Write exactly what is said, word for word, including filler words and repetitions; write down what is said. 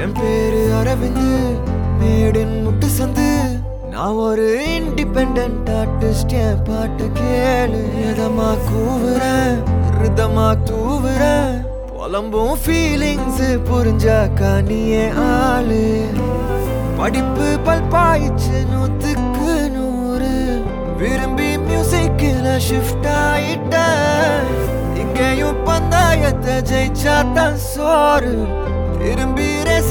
என் பேரு அரவிந்து, மேடின் முட்டு சந்து. நான் ஒரு இண்டிபெண்டன்ட் ஆர்டிஸ்ட், என் பாட்டு கேளு. எதமா கூவுறேன், ரிதமா தூவுறேன், புலம்பும் ஃபீலிங்ஸ் புரிஞ்சாக்கா நீயே ஆளு. படிப்பு பல்பாயிச்சு நூத்துக்கு நூறு, விரும்பி மியூசிக்கில் ஷிஃப்ட் ஆயிட்ட. இங்கேயும் பந்தாயத்தை ஜெயிச்சா தான் சோறு, திரும்பி